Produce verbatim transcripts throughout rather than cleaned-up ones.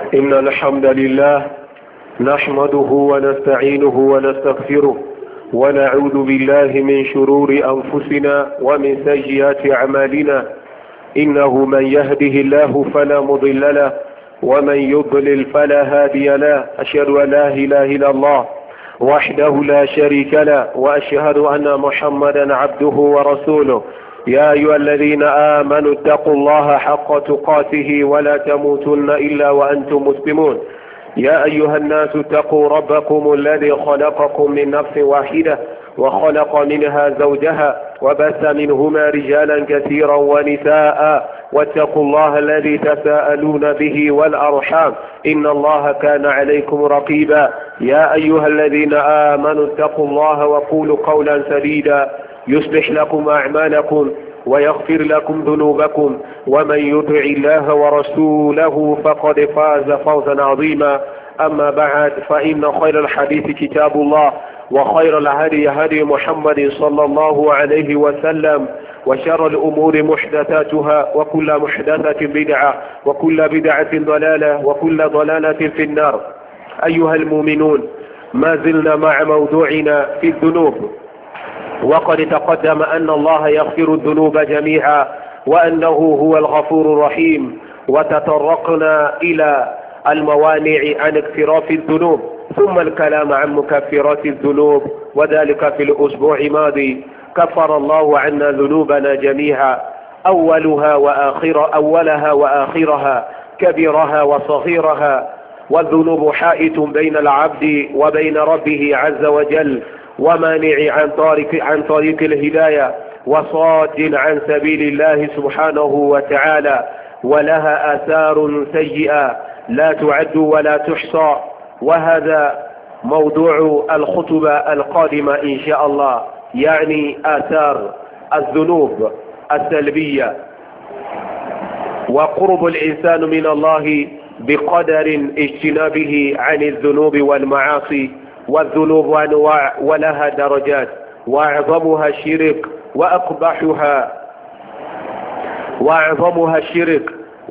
إن الحمد لله نحمده ونستعينه ونستغفره ونعوذ بالله من شرور أنفسنا ومن سيئات أعمالنا. إنه من يهده الله فلا مضل له ومن يضلل فلا هادي له. أشهد أن لا إله إلا الله وحده لا شريك له وأشهد أن محمدا عبده ورسوله. يا أيها الذين آمنوا اتقوا الله حق تقاته ولا تموتن إلا وأنتم مسلمون. يا أيها الناس اتقوا ربكم الذي خلقكم من نفس واحدة وخلق منها زوجها وبث منهما رجالا كثيرا ونساء واتقوا الله الذي تساءلون به والأرحام إن الله كان عليكم رقيبا. يا أيها الذين آمنوا اتقوا الله وقولوا قولا سديدا يصلح لكم أعمالكم ويغفر لكم ذنوبكم ومن يطع الله ورسوله فقد فاز فوزا عظيما. أما بعد فإن خير الحديث كتاب الله وخير الهدي هدي محمد صلى الله عليه وسلم وشر الأمور محدثاتها وكل محدثة بدعة وكل بدعة ضلالة وكل ضلالة في النار. أيها المؤمنون، ما زلنا مع موضوعنا في الذنوب، وقد تقدم أن الله يغفر الذنوب جميعا وأنه هو الغفور الرحيم، وتطرقنا إلى الموانع عن اقتراف الذنوب ثم الكلام عن مكفرات الذنوب، وذلك في الأسبوع الماضي. كفر الله عنا ذنوبنا جميعا أولها وآخر أولها وآخرها كبيرها وصغيرها، والذنوب حائط بين العبد وبين ربه عز وجل ومانع عن طريق عن طريق الهداية وصاد عن سبيل الله سبحانه وتعالى، ولها آثار سيئة لا تعد ولا تحصى. وهذا موضوع الخطبة القادمة إن شاء الله، يعني آثار الذنوب السلبية وقرب الإنسان من الله بقدر اجتنابه عن الذنوب والمعاصي. والذنوب أنواع ولها درجات، وأعظمها الشرك وأقبحها وأعظمها الشرك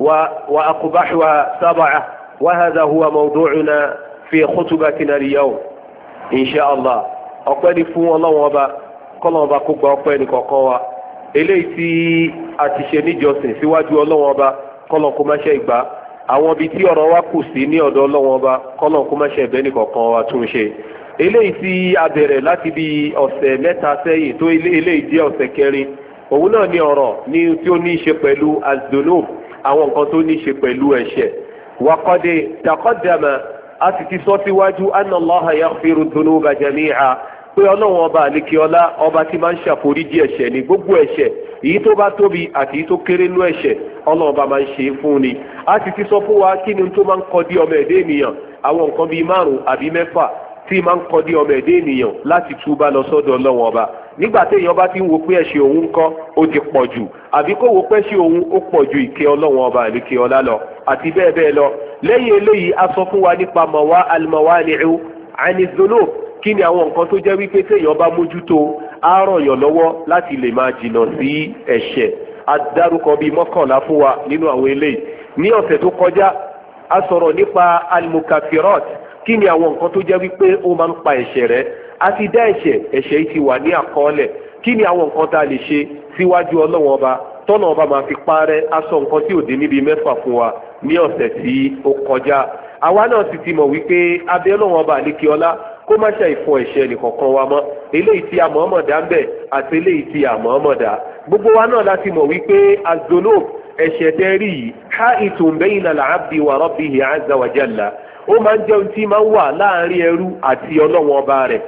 وأقبحها سبعة. وهذا هو موضوعنا في خطبتنا اليوم إن شاء الله. ọpẹ́ fún Ọlọ́run ọba, kọ́lọ́run ọba kó gba ọpẹ́ nìkọ̀ọ̀kan wa. Eléyìí tí a ti ṣe níjọsìn síwájú Ọlọ́run ọba, kọ́lọ́run kó má ṣe gbà. Àwọn ibi tí ọ̀rọ̀ wa kù sí ní ọ̀dọ̀ Ọlọ́run ọba, kọ́lọ́run kó má ṣe bẹ́ẹ̀ nìkọ̀ọ̀kan wa tún ṣe. Eléyìí tí a bẹ̀rẹ̀ láti bí ọ̀sẹ̀ mẹ́ta sẹ́yìn tó eléyìí jẹ́ ọ̀sẹ̀ kẹrin, òun náà ní ọ̀rọ̀ ní tí ó ní í ṣe pẹ̀lú az-zunub, àwọn nǹkan tó ní í ṣe pẹ̀lú ẹ̀ṣẹ̀. Wa qad taqaddama, a sì ti sọ síwájú anna Allaha yaghfiru dhunuba jami'a, pé Ọlọ́run ọba àlékiọlá ọba tí máa ń ṣàforíjì ẹ̀ṣẹ̀ ní gbogbo ẹ̀ṣẹ̀, èyí tó bá tóbi àti èyí tó kéré nú ẹ̀ṣẹ̀ Ọlọ́run ọba máa ń ṣe fún ni. A sì ti sọ fún wa kí ni tó máa ń kọ́ dí ọmọ ẹ̀dẹ́ ènìyàn, àwọn nǹkan bíi márùn-ún àbí mẹ́fà tí máa ń kọ́ dí ọmọ ẹ̀dẹ́ ènìyàn láti túbá lọ sọ́dọ̀ Ọlọ́run ọba. Nígbà tí èèyàn bá ti ń wo pé ẹ̀ṣẹ̀ òun kọ́ ó ti pọ̀ jù, àbí kó wo pé ẹ̀ṣẹ̀ òun ó pọ̀ ju ìkẹ́ Ọlọ́run ọba àlékiọlá lọ àti bẹ́ẹ̀ bẹ́ẹ̀ lọ. Lẹ́yìn eléyìí a sọ fún wa nípa mọ̀wá al-mawani'u 'ani dhunub, kí ni àwọn nǹkan tó jẹ́ wípé téèyàn bá mójútó á ràn yàn lọ́wọ́ láti lè máa jìnnà sí ẹ̀ṣẹ̀. A dárúkọ bíi mọ́kànlá fún wa nínú àwọn eléyìí. Ní ọ̀sẹ̀ tó kọjá a sọ̀rọ̀ nípa al-mukaffirat, kí ni àwọn nǹkan tó jẹ́ wípé ó máa ń pa ẹ̀ṣẹ̀ rẹ́. A ti dá ẹ̀ṣẹ̀, ẹ̀ṣẹ̀ yìí ti wà ní àkọọ́lẹ̀. Kí ni àwọn nǹkan tá a lè ṣe síwájú Ọlọ́run ọba tọ́nà ọba máa fi parẹ́? A sọ nǹkan tí ò dé níbi mẹ́fà fún wa ní ọ̀sẹ̀ tí ó kọjá. Àwa náà sì ti mọ̀ wípé abẹ́ Ọlọ́run ọba àlékiọlá kó má ṣe ìfọ ẹ̀ṣẹ̀ nìkankan wa mọ́, eléyìí tí a mọ̀ọ́mọ̀ dá ń bẹ̀ àti eléyìí tí a mọ̀ọ́mọ̀ dá. Gbogbo wa náà láti mọ̀ wípé az-zunub, ẹ̀ṣẹ̀ tẹ́ rí yìí, ha'itun bayna al-'abdi wa rabbihi 'azza wa jalla, ó máa ń jẹun tí máa ń wà láàrin ẹrú àti Ọlọ́run ọba rẹ̀.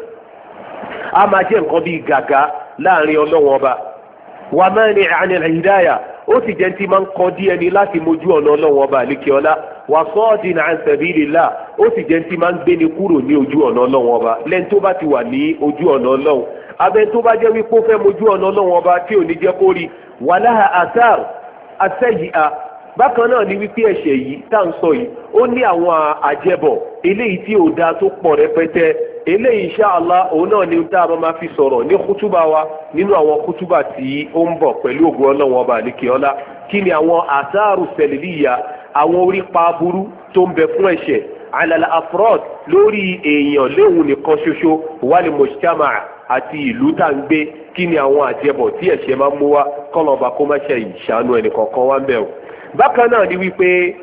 A máa jẹ́ nǹkan bíi gàgá láàrin Ọlọ́run ọba. Wa mani'an 'anil hidayah, ó sì jẹ́ tí máa ń kọ́ díẹ̀ ní láti mójú ọ̀nà Ọlọ́run ọba àlékiọlá. Wa sadin 'an sabilillah, ó sì jẹ́ tí máa ń gbéni kúrò ní ojú ọ̀nà Ọlọ́run ọba. Lẹ́ni tó bá ti wà ní ojú ọ̀nà Ọlọ́run, abẹ́ tó bá jẹ́ wípé ó fẹ́ mójú ọ̀nà Ọlọ́run ọba tí ò ní jẹ́ kó rí. Walaha athar as-sayyi'a, bákan náà ni wípé ẹ̀ṣẹ̀ yìí tá à ń sọ yìí ó ní àwọn àjẹbọ̀ eléyìí tí ò dáa tó pọ̀ rẹpẹtẹ. Eléyìí insha Allah òun náà ni tá a máa fi sọ̀rọ̀ ní kútúbà wa nínú àwọn kútúbà tí ó ń bọ̀ pẹ̀lú ògùn Ọlọ́run ọba àlékiọlá. Kí ni àwọn àsáàrù sẹ̀lẹ̀lìyà, àwọn orípa aburú tó ń bẹ fún ẹ̀ṣẹ̀ alal afrod lórí èèyàn léwu nìkan ṣoṣo wal mujtama àti ìlú tá ń gbé kí ni àwọn àjẹbọ̀ tí ẹ̀ṣẹ̀ máa ń mú wá kọ́lọ́ba kó má ṣe ìṣàánú ẹnì kọ̀ọ̀kan wá ń bẹ̀ o. bákan náà ni wípé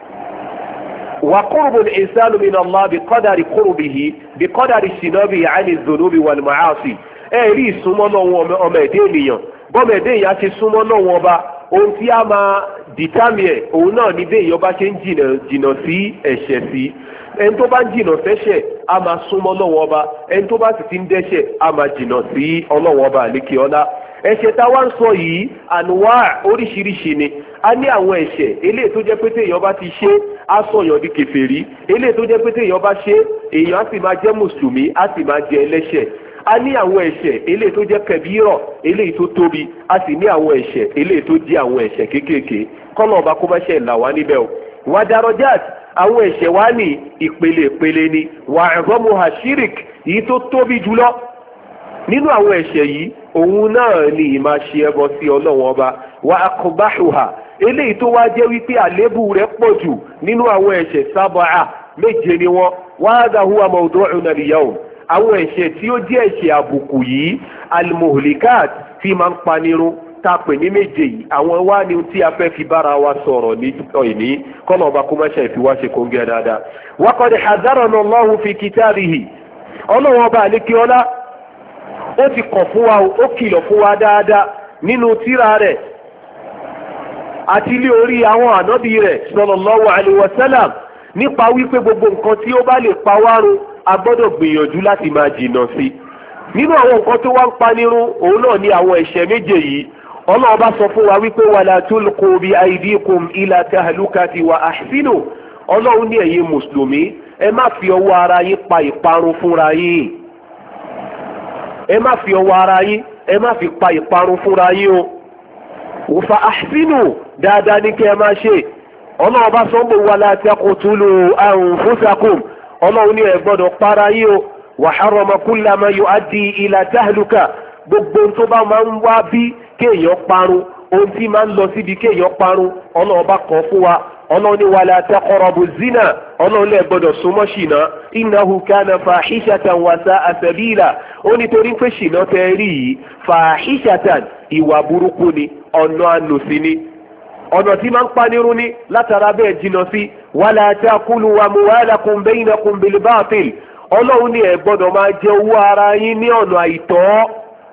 wa qurbu al-insanu min Allah bi qadari qurbihi bi qadari shinabi ani dhunubi wal ma'asi ẹ rí ìsúnmọ́ náà wọn ọmọ ẹ̀dẹ́ ènìyàn bọ́mọ ẹ̀dẹ́ èèyàn ti súnmọ́ náà wọn bá ohun tí a máa dìtámì ẹ̀ òun náà ní bẹ́ẹ̀ èèyàn bá ṣe ń jìnà jìnà sí ẹ̀ṣẹ̀ sí ẹni tó bá ń jìnà sẹ́ṣẹ̀ a máa súnmọ́ lọ́wọ́ ọba ẹni tó bá sì ti ń dẹ́ṣẹ̀ a máa jìnà sí ọlọ́wọ́ ọba àlékè ọlá ẹ̀ṣẹ̀ tá a wá ń sọ yìí ànúwà oríṣiríṣi ni a ní àwọn ẹ̀ṣẹ̀ eléyìí tó jẹ́ pé téèyàn bá ti ṣe á sọ̀yàn di kèfèrí eléyìí tó jẹ́ pé téèyàn bá ṣe èèyàn á sì máa jẹ́ mùsùlùmí á sì máa jẹ́ ẹlẹ́ṣẹ̀ a ní àwọn ẹ̀ṣẹ̀ eléyìí tó jẹ́ kẹbírọ̀ eléyìí tó tóbi a sì ní àwọn ẹ̀ṣẹ̀ eléyìí tó jẹ́ àwọn ẹ̀ṣẹ̀ kéékèèké kọ́nà ọba kó má ṣe là wá níbẹ̀ o wà darajat àwọn ẹ̀ṣẹ̀ wá ní ìpele ìpele ni wà ẹ̀rọ́mù hashirik yìí tó tóbi jùlọ nínú àwọn ẹ̀ṣẹ̀ yìí òun náà ni ìmá ṣe ẹbọ sí ọlọ́wọ́n ọba wà akọbáhùhà eléyìí tó wá jẹ́ wípé àlébù rẹ̀ pọ̀ jù nínú àwọn ẹ̀ṣẹ̀ sábàá méje ni wọ́n wàhádà huwa mawdu'una al-yawm àwọn ẹ̀ṣẹ̀ tí ó jẹ́ ẹ̀ṣẹ̀ àbùkù yìí almuhlikat tí máa ń panirun tá a pè ní méje yìí àwọn wá ní tí a fẹ́ fi bára wa sọ̀rọ̀ ní ọ̀ìní kọ́nà ọba kó má ṣe ìfi wá ṣe kóńgẹ́ dáadáa. wa qad hadharana Allahu fi kitabihi ọlọ́run ọba àlékè ọlá ó ti kọ̀ fún wa ó kìlọ̀ fún wa dáadáa nínú tírà rẹ̀ àti ilé orí àwọn ànábì rẹ̀ sallallahu alaihi wasallam nípa wípé gbogbo nǹkan tí ó bá lè pa wá run a gbọ́dọ̀ gbìyànjú láti máa jìnnà sí nínú àwọn nǹkan tó wá ń panirun òun náà ní àwọn ẹ̀ṣẹ̀ méje yìí ọlọ́run bá sọ fún wa wípé wala tulqu bi aydikum ila tahlukati wa ahsinu ọlọ́run ní ẹ̀yin mùsùlùmí ẹ má fi ọwọ́ ara yín pa ìparun fúnra yín ẹ má fi ọwọ́ ara yín ẹ má fi pa ìparun fúnra yín o fa ahsinu dáadáa ní kí ẹ máa ṣe ọlọ́run bá sọ pé wala taqtulu anfusakum ọlọ́run ní ẹ gbọ́dọ̀ para yín o wa harrama kulla ma yuaddi ila tahluka gbogbo tó bá máa ń wá bí kéèyàn parun ohun tí máa ń lọ síbi kéèyàn parun ọlọ́run bá kọ́ fún wa ọlọ́run ní wala taqrabu zina ọlọ́run lè gbọ́dọ̀ súnmọ́ ṣìnà innahu kana fahishatan wa sa'a sabila ó nítorí pé ṣìnà tẹ́ rí yìí fahishatan ìwà burúkú ni ọ̀nà ànùsí ni ọ̀nà tí máa ń panirun ní látara bẹ́ẹ̀ jìnnà sí wala ta'kulu amwalakum bainakum bil batil ọlọ́run ní ẹ gbọ́dọ̀ máa jẹ owó ara yín ní ọ̀nà àìtọ́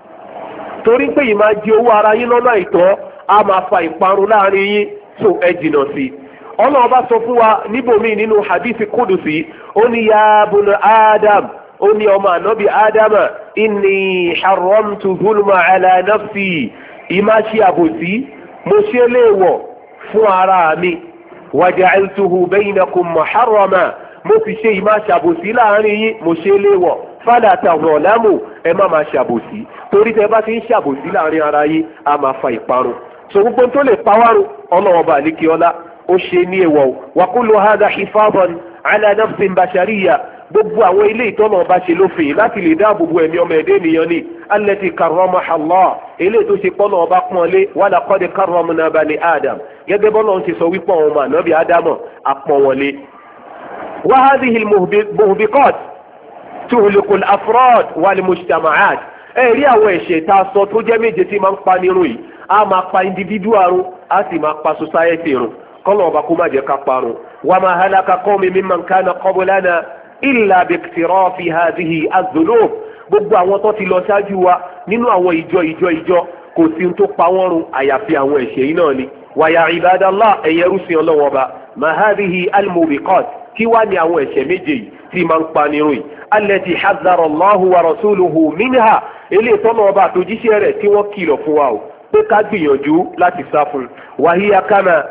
torí pé yìí máa jẹ owó ara yín lọ́nà àìtọ́ a máa fa ìparun láàrin yín tó ẹ jìnnà sí ọlọ́run bá sọ fún wa níbòmí nínú hadithi kudusi ó ní ya bùnà adam ó ní ọmọ ànábì ádámà inni haramtu zulma ala nafsi ìmá ṣe àbòsí mo ṣe léèwọ̀ fún ara mi waja'altuhu bainakum muharrama mo fi ṣe ìmá ṣàbòsí láàrin yín mo ṣe léèwọ̀ fala tazalamu ẹ má máa ṣàbòsí torí tẹ bá ti ń ṣàbòsí láàrin ara yín a máa fa ìparun so gbogbo tó lè pawárun ọlọ́wọ́ bá àlékè ọlá ó ṣe ní èèwọ̀ wa kullu hadha hifadan ala nafsin bashariyya gbogbo àwọn ilé ìtọ́nà ọba ṣe lófin láti lè dáàbò bo ẹ̀mí ọmọ ẹ̀dẹ́ ènìyàn ni allati karramaha Allah ilé tó ṣe pọ́nà ọba pọ́n lé wa laqad karramna bani Adam gẹ́gẹ́ bọ́lá ń ṣe sọ wípé àwọn ọmọ ànábì ádámọ̀ àpọ̀n wọn lé. wa hadhihi al-muhbiqat tuhliku al-afrad wal-mujtama'at ẹ̀rí àwọn ẹ̀ṣẹ̀ tá a sọ tó jẹ́ méje tí máa ń pa nírun yìí a máa pa individual run a sì máa pa society run kọ́lọ̀ ọba kó má jẹ́ ká parun wa ma halaka qawmin mimman kana qablana illa biktirafi hadhihi az-dhunub gbogbo àwọn tó ti lọ ṣáájú wa nínú àwọn ìjọ ìjọ ìjọ kò sí tó pa wọ́n run àyàfi àwọn ẹ̀ṣẹ̀ yìí náà ni wa ya ibadallah ẹ̀yẹ rúṣin ọlọ́wọ́ ọba ma hadhihi al-mubiqat kí wá ní àwọn ẹ̀ṣẹ̀ méje yìí tí máa ń pa nírun yìí allati hazzara Allahu wa rasuluhu minha eléyìí tọ́nà ọba àtòjíṣẹ́ rẹ̀ tí wọ́n kìlọ̀ fún wa o pé ká gbìyànjú láti sá fún wa hiya kama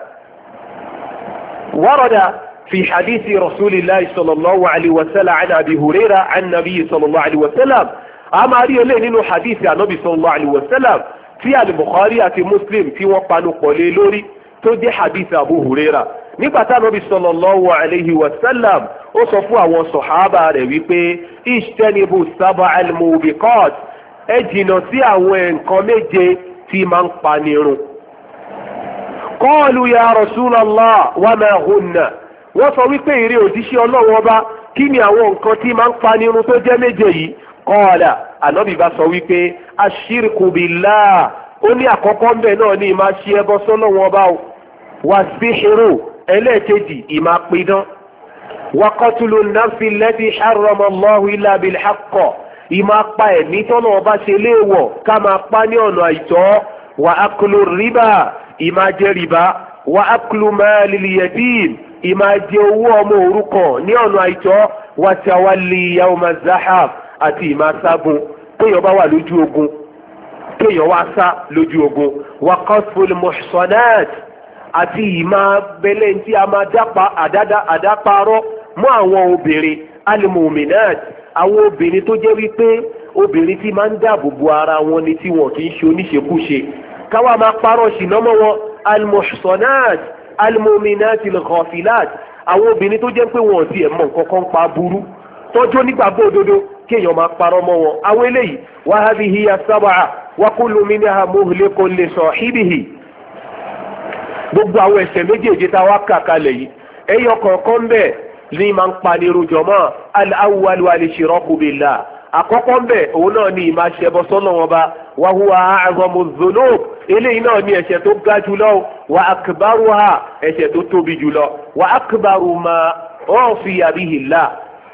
warada في حديث رسول الله صلى الله عليه وسلم عن أبي هريرة عن النبي صلى الله عليه وسلم أما أريه لأنه حديث عن النبي صلى الله عليه وسلم في البخاري في مسلم في وقانو قليلوري تودي حديث أبو هريرة nígbàtá Ànábì sallallahu alayhi wa sallam ó sọ fún àwọn sọ̀hábà rẹ̀ wípé ijtanibu sab'al mubiqat ẹ jìnnà sí àwọn nǹkan méje tí máa ń pa nírun qalu ya Rasulallah wa ma hunna wọ́n sọ wípé ìrẹ́ òjíṣẹ́ ọlọ́run ọba kí ni àwọn nǹkan tí máa ń pa nírun tó jẹ́ méje yìí qala ànábì bá sọ wípé ashirku billah ó ní àkọ́kọ́ ń bẹ̀ náà ní ìmá ṣe ẹbọ sọ́lọ́run ọba o wà síhìrù ẹlẹ́ẹ̀kejì ìmá pidán wà qatlu nafsi allati harrama Allahu illa bil haqq ìmá pa ẹ̀mí tọ́nà ọba ṣe léèwọ̀ ká máa pa ní ọ̀nà àìtọ́ wà aklu rìbá ìmá jẹ rìbá wà aklu malil yatim ìmá jẹ owó ọmọ òrukàn ní ọ̀nà àìtọ́ wà tawalli yawma zahab àti ìmá ságun téèyàn bá wà lójú ogun téèyàn wá sá lójú ogun wà qasful muhsanat àti ìmá bẹ́lẹ̀ tí a máa dápa àdáparọ́ mọ́ àwọn obìnrin al-mu'minat àwọn obìnrin tó jẹ́ wípé obìnrin tí máa ń dáàbò bo ara wọn ni tí wọn kì í ṣe oníṣekúṣe káwa máa parọ́ ṣìnà mọ́ wọn al-muhsanat al-mu'minat al-ghafilat àwọn obìnrin tó jẹ́ pé wọn ò tiẹ̀ mọ̀ nǹkan kan pa burú tọ́jú nígbàgbọ́ òdodo kéèyàn máa parọ́ mọ́ wọn àwọn eléyìí wa hadhihi hiya sab'a wa kullu minha muhlikun li sahibihi gbogbo àwọn ẹ̀ṣẹ̀ méjèèjì tá a wá kà kalẹ̀ yìí ẹyọ kọ̀ọ̀kan bẹ́ẹ̀ ní máa ń pani rojọ́mọ́ al-awwal al-ishraku billah àkọ́kọ́ bẹ́ẹ̀ òun náà ní ìmá ṣẹbọ sọ́nà wọn bá wa huwa a'zamu dhunub eléyìí náà ní ẹ̀ṣẹ̀ tó ga jùlọ wa akbaruha ẹ̀ṣẹ̀ tó tóbi jùlọ wa akbaru ma usiya bihi Allah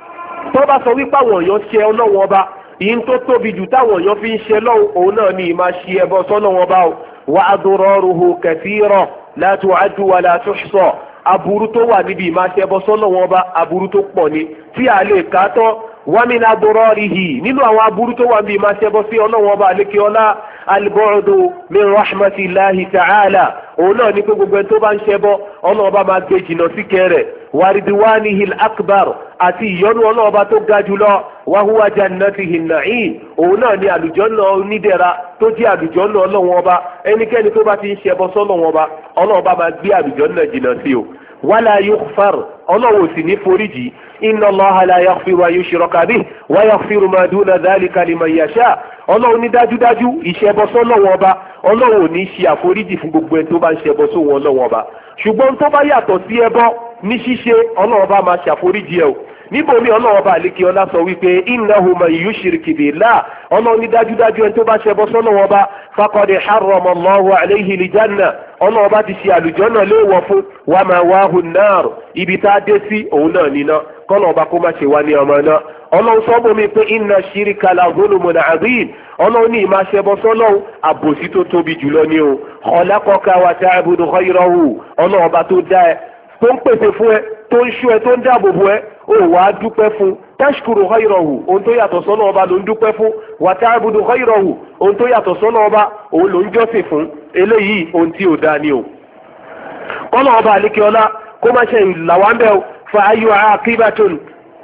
tó bá sọ wípé àwọn èèyàn ṣe ọlọ́wọ́n ọba yìí tó tóbi jù táwọn èèyàn fi ń ṣe lọ́wọ́ òun náà ní ìmá ṣe ẹbọ sọ́nà wọn bá wa adraruhu kathira la tu'addu wa la tuhsa aburú tó wà níbi ìmáṣẹbọ sọ́nà wọn bá aburú tó pọ̀ ni tí a lè ká tán wa min adrarihi nínú àwọn aburú tó wà níbi ìmáṣẹbọ sí ọlọ́wọ́n bá lékè ọlá al-bu'du min rahmatillahi ta'ala òun náà ní pé gbogbo ẹni tó bá ń ṣẹbọ ọlọ́wọ́n bá máa gbé jìnnà sí kẹrẹ̀ wa ridwanihi al-akbar àti ìyọ́nú ọlọ́wọ́n bá tó ga jùlọ wa huwa jannatihi an-na'im òun náà ní àlùjọ́nà onídẹ̀ra tó jẹ́ àlùjọ́nà ọlọ́wọ́n ọba ẹnikẹ́ni tó bá ti ń ṣẹbọ sọ́lọ́wọ́n ọba ọlọ́wọ́n bá máa gbé àlùjọ́nà jìnnà sí o wala yughfar ọlọ́wọ́n sì ní foríjì inna Allaha la yaghfiru an yushraka bihi wa yaghfiru ma duna dhalika liman yasha ọlọ́run ní dájúdájú ìṣẹbọ sọ́lọ́wọ́n ọba ọlọ́run ò ní ṣe àforíjì fún gbogbo ẹni tó bá ń ṣẹbọ sóhun ọlọ́wọ́n ọba ṣùgbọ́n tó bá yàtọ̀ sí ẹbọ ní ṣíṣe ọlọ́run ọba máa ṣàforíjì ẹ o níbomi ọlọ́run ọba àlékè ọlá sọ wípé innahu man yushrik billah ọlọ́run ní dájúdájú ẹni tó bá ṣẹbọ sọ́lọ́wọ́n ọba faqad harrama Allahu alayhi al-janna ọlọ́run ọba ti ṣe àlùjọ́nà léèwọ̀ fún wa mawahu an-nar ibi tá a dé sí òun náà níná kọ́nà ọba kó má ṣe wá ní ọmọ náà ọlọ́run sọ bómi pé inna shirka la zulmun azim ọlọ́run ní ìmáa ṣẹbọ sọ́lọ́run àbòsí tó tóbi jùlọ ní o khalaqaka wa ta'budu ghayrahu ọlọ́run ọba tó dá ẹ tó ń pèsè fún ẹ tó ń ṣọ́ ẹ tó ń dáàbò bo ẹ ó wàá dúpẹ́ fún tashkuru ghayrahu ohun tó yàtọ̀ sọ́nà ọba ló ń dúpẹ́ fún wa ta'budu ghayrahu ohun tó yàtọ̀ sọ́nà ọba òun ló ń jọ́sìn fún eléyìí ohun tí ò dáa ni o kọ́nà ọba àlékeọlá kó má ṣe ìlàwọ́ ń bẹ́ o fa ayyu aqibatun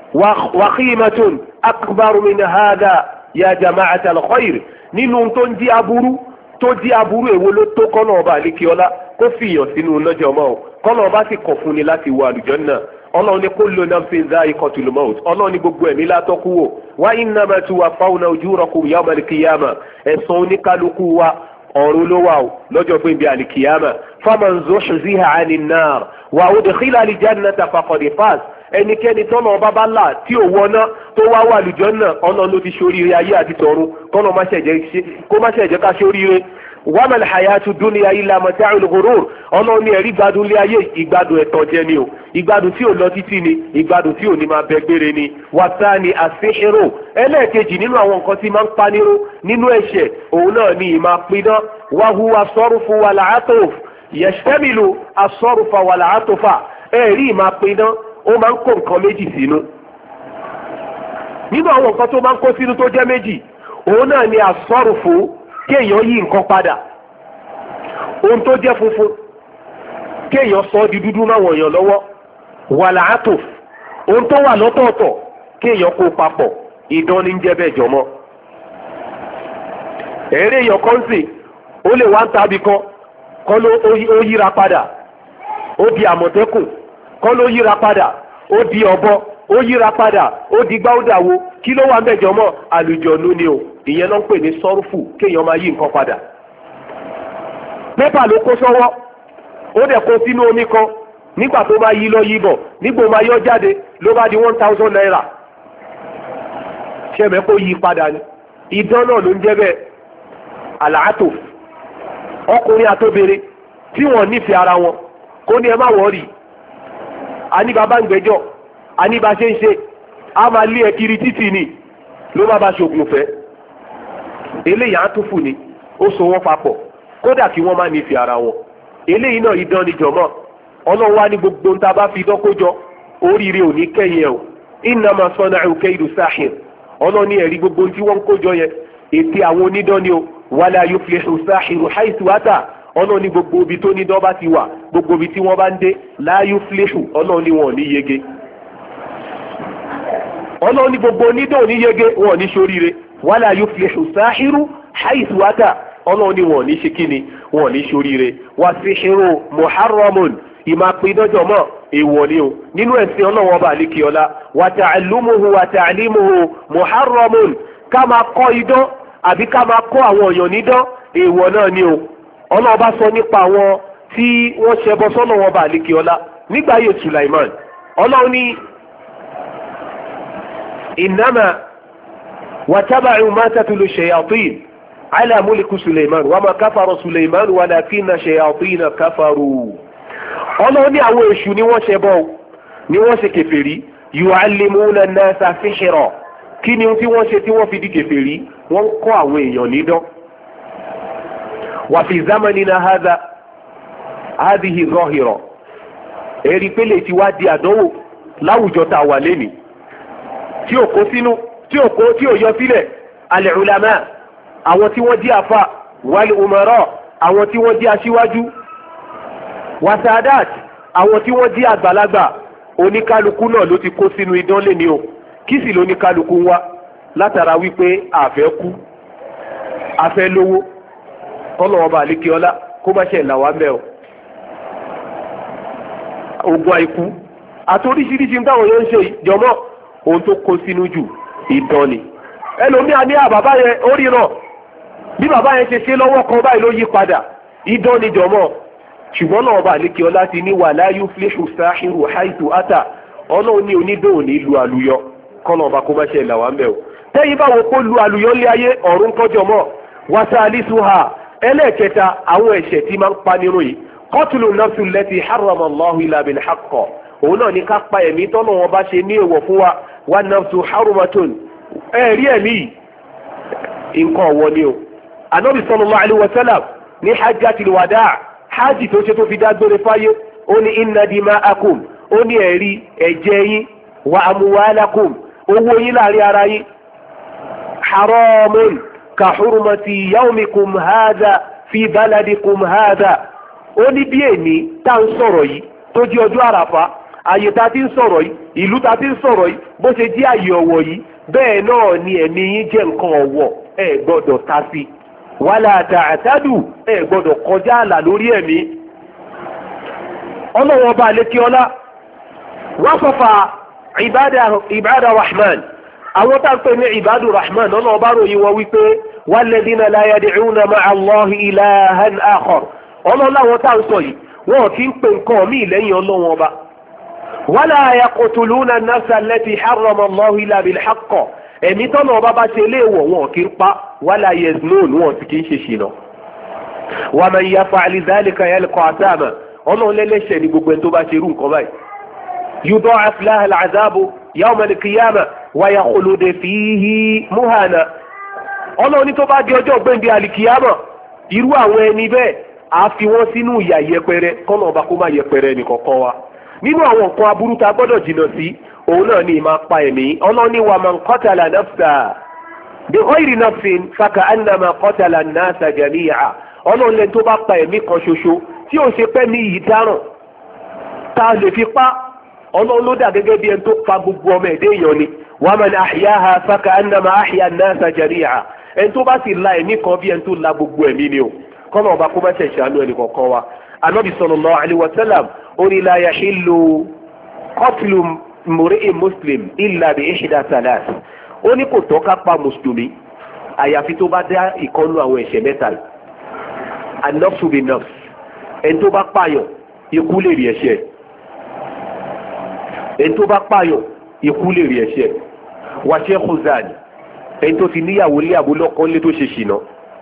wa khimatun akbaru min hada ya jama'ata al-khayr nínú tó ń di aburú tó di aburú èwo ló tó kọ́nà ọba àlékeọlá kó fìyàn sínú lọ́jọ́ mọ́ o kọ́nà ọba sì kọ̀ fún ni láti wọ àlùjánnà ọlọ́run ní kullu nafsin dha'iqatul maut ọlọ́run ní gbogbo ẹ̀mí látọ́kú wò wa innama tuwaffawna ujurakum yawmal qiyamah ẹ̀san oníkálukú wa ọ̀run ló wà ó lọ́jọ́ pé ibi àlìkìyàmà faman zuhziha 'anil nar wa udkhila al-jannata faqad faz ẹnikẹ́ni tọ́nà ọba bá là tí ò wọná tó wá wà àlùjánnà ọ̀nà ló ti ṣoríire ayé àti tọ̀run kọ́nà kó má ṣẹ̀jẹ̀ ká ṣoríire wa mal hayatu dunya illa mata'ul ghurur ọ̀nà ní ẹ̀rí gbádùn lé ayé ìgbádùn ẹ̀tàn jẹ ni o ìgbádùn tí ò lọ títí ni ìgbádùn tí ò ní máa bẹ gbére ni wàtáni àṣehérò ẹlẹ́ẹ̀kejì nínú àwọn nǹkan tí máa ń paniró nínú ẹ̀ṣẹ̀ òun náà ni ìmá pidán wàhùwà sọ́rùfù wàlàátòf yẹ̀ṣẹ́mìlú asọ́rùfà wàlàátòfà ẹ̀rí ìmá pidán ó máa ń kó nǹkan méjì sínú nínú àwọn nǹkan tó máa ń kó sínú tó jẹ́ méjì òun náà ni asọ́rùfù kéèyàn yí nǹkan padà ohun tó jẹ́ funfun kéèyàn sọ ọ́ di dúdú máwọn èèyàn lọ́wọ́ wàlàátòf ohun tó wà lọ́tọ̀ọ̀tọ̀ kéèyàn kó papọ̀ idán ní jẹ́ bẹ́ẹ̀ jọmọ́ ẹ̀rẹ́ èèyàn kan sì ó lè wá ń tàbí kan kọ́ ló ó yíra padà ó di àmọ̀tẹ́kùn kọ́ ló yíra padà ó di ọ̀bọ ó yíra padà ó di gbáúdàwo kí ló wà mẹ́jọ mọ́ àlùjọ̀nú ni o ìyẹn ló ń pè ní sọ́rùfù kéèyàn máa yí nǹkan padà pépà ló kó sọ́wọ́ ó dẹ̀ kó sínú omi kan nígbà tó máa yí lọ yí bọ̀ nígbà ó máa yọ jáde ló bá di one thousand naira ṣẹ́bẹ̀ kó yí padà ní idán náà ló ń jẹ́ bẹ́ẹ̀. àlàátò ọkùnrin àtobìnrin tí wọ́n nífẹ̀ẹ́ ara wọn kó ní ẹ má wọ́ọ̀rì àní bàbá ń gbẹ́jọ́ àní bá ṣe ń ṣe a máa lé ẹ kiri títì ni ló bá bá ṣògùn fẹ́ eléyìí á tún fún ni ó so wọ́n papọ̀ kódà kí wọ́n má nífẹ̀ẹ́ ara wọn eléyìí náà idán ni jọ̀mọ́ ọlọ́run wá ní gbogbo ń ta bá fi idán kójọ oríire ò ní kẹ́yìn ẹ̀ o innama sana'u kaydu sahir ọlọ́run ní ẹ̀rí gbogbo tí wọ́n ń kójọ yẹn ètè àwọn onídán ni o wala yuflihu sahiru haythu ata ọlọ́run ní gbogbo ibi tó nídán bá ti wà gbogbo ibi tí wọ́n bá ń dé la yuflihu ọlọ́run ní wọn ò ní yege ọlọ́run ní gbogbo onídán ò ní yege wọn ò ní ṣoríire wala yuflihu sahiru haythu ata ọlọ́run ní wọn ò ní ṣe kíni wọn ò ní ṣoríire wa sihiru muharramun ìmá pé dọ́jọ́ mọ́ èèwọ̀ ni o nínú ẹ̀sìn ọlọ́run ọba àlékè ọlá wa ta'allumuhu wa ta'limuhu muharramun ká máa kọ́ idán àbí ká máa kọ́ àwọn èèyàn nídán èèwọ̀ náà ni o ọlọ́run bá sọ nípa àwọn tí wọ́n ṣẹbọ sọ́lọ́run ọba àlékè ọlá nígbà ayé Sulaiman ọlọ́run ní innama wattaba'u ma tatlu shayatin ala mulki Sulaiman wa ma kafara Sulaiman walakinna shayatina kafaru ọlọ́run ní àwọn èṣù ni wọ́n ṣẹbọ ni wọ́n ṣe kèfèrí yu'allimuna an-nasa sihra kí ni tí wọ́n ṣe tí wọ́n fi di kèfèrí wọ́n kọ́ àwọn èèyàn nídán wà fi zamanina hadha hadhihi zahira èrí pélé tí wá di àdánwò láwùjọ tá a wà lẹ́nìí tí ò kó sínú tí ò kó tí ò yọ sílẹ̀ al-ulama àwọn tí wọ́n di àfa wal umara àwọn tí wọ́n di aṣíwájú wasadat àwọn tí wọ́n di àgbàlagbà oníkálukú náà ló ti kó sínú idán lẹ́ni o kí sì lóníkálukú wá látara wípé àfẹ́ kú àfẹ́ lówó kọ́lọ̀ ọba àlékè ọlá kó má ṣe ìlàwà mẹ́ o ogun àìkú àti oríṣiríṣi táwọn yóò ń ṣe ìjọmọ́ ohun tó kó sínú jù idán ni ẹlòmíà ní àbàbá yẹn ó ríran bí bàbá yẹn ṣe ṣe lọ́wọ́ kan báyìí ló yí padà idán ni jọmọ́ ṣùgbọ́n náà ọba àlékè ọlá ti ní wala yuflihu sahiru haythu ata ọlọ́run ní onídó òní lu àlùyọ kọ́nà ọba kó má ṣe ìlàwà mẹ́ o tẹ́yìn báwo kó lu àlùyọ lé ayé ọ̀run kọjọ mọ́ wasalisuha ẹlẹ́ẹ̀kẹta àwọn ẹ̀ṣẹ̀ tí máa ń pa nínú yìí qatlu nafsi allati harrama Allahu illa bil haqq òun náà ní ká pa ẹ̀mí tọ́nà wọn bá ṣe ní èèwọ̀ fún wa wa nafsu harmatun ẹ̀rí ẹ̀mí nǹkan ọ̀wọ́ ni o Ànábì sallallahu alaihi wa sallam ní hajjatil wada' hajj tó ṣe tó fi dágbére fáyé ó ní inna dima'akum ó ní ẹ̀rí ẹ̀jẹ̀ yín wa amwalakum owó yín láàrin ara yín haramun ka hurmati yawmikum hadha fi baladikum hadha ó ní bí èmi tá ń sọ̀rọ̀ yìí tó jẹ́ ọjọ́ àràfá àyè tá ti ń sọ̀rọ̀ yìí ìlú tá ti ń sọ̀rọ̀ yìí bó ṣe jẹ́ àyè ọ̀wọ̀ yìí bẹ́ẹ̀ náà ni ẹ̀mí yín jẹ́ nǹkan ọ̀wọ̀ ẹ gbọ́dọ̀ ta sí wala ta'tadu ẹ gbọ́dọ̀ kọjá àlà lórí ẹ̀mí ọlọ́wọ́ bá lékí ọlá wasafa ibada rahman àwọn tá ń pè ní ibadu rahman ọlọ́wọ́ bá ròyìn wọn wípé walladhina la yad'una ma'a Allahi ilahan akhar ọlọ́láwọn tá ń sọ yìí wọn kì í pè nǹkan míì lẹ́yìn ọlọ́wọ́ ọba wala yaqtuluna an-nafsa allati harrama Allahu illa bil haqq ẹ̀mí tọ́nà ọba bá ṣe léèwọ̀ wọn kì í pa wala yaznun wọn sì kì í ṣe ṣìnà wa man yaf'al dhalika yalqa athama ọlọ́run lẹ́lẹ́ṣẹ̀ ní gbogbo ẹni tó bá ṣe irú nǹkan báyìí yudha'af lahu al-'adhabu yawma al-qiyamah wa yakhlud fihi muhana ọlọ́run ní tó bá di ọjọ́ gbẹ̀ndé alikiyama irú àwọn ẹni bẹ́ẹ̀ á fi wọ́n sínú ìyà yẹpẹrẹ kọ́nà ọba kó má yẹpẹrẹ nìkọ̀ọ̀kan wa nínú àwọn nǹkan aburú tá a gbọ́dọ̀ jìnnà sí òun náà ní ìmá pa ẹ̀mí ọlọ́run ní wa man qatala nafsa bi ghayri nafsin faka'annama qatala an-nasa jami'a ọlọ́run lẹ́ni tó bá pa ẹ̀mí kan ṣoṣo tí ó ṣe pẹ́ ní yìí dáràn tá a lè fi pa ọlọ́run ló dà gẹ́gẹ́ bí ẹni tó pa gbogbo ọmọ ẹ̀dẹ́ èèyàn ni wa man ahyaha faka'annama ahya an-nasa jami'a ẹni tó bá sì la ẹ̀mí kan bí ẹni tó la gbogbo ẹ̀mí ni o kọ́nà ọba kó má ṣe ṣàánú ẹnì kọ̀ọ̀kan wa Ànábì sallallahu alaihi wa sallam ó ní la yahillu qatlu mri'in muslim illa bi ihda thalath ó ní kò tọ́ ká pa mùsùlùmí àyàfi tó bá dá ìkọlù àwọn ẹ̀ṣẹ̀ mẹ́ta yìí an-nafsu bin-nafs ẹni tó bá pààyàn ikú lè rí ẹ̀ṣẹ̀ ẹni tó bá pààyàn ikú lè rí ẹ̀ṣẹ̀ wà ṣẹ́kù zani ẹni tó ti níyàwó lé àbólọ́kọ́ lé tó ṣe ṣìnà